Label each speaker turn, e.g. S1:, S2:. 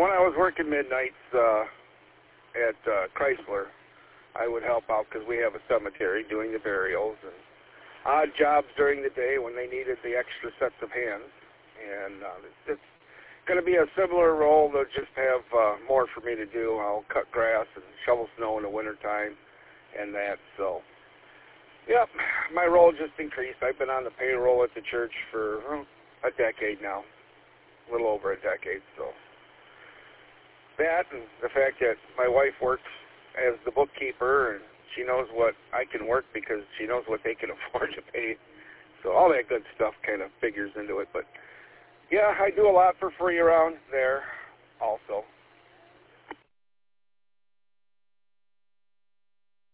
S1: when I was working midnights at Chrysler, I would help out because we have a cemetery doing the burials and odd jobs during the day when they needed the extra sets of hands. And it's going to be a similar role. They'll just have more for me to do. I'll cut grass and shovel snow in the wintertime and that. So, yep, my role just increased. I've been on the payroll at the church for a decade now, a little over a decade. So that and the fact that my wife works as the bookkeeper and she knows what I can work because she knows what they can afford to pay. So all that good stuff kind of figures into it. But, yeah, I do a lot for free around there also.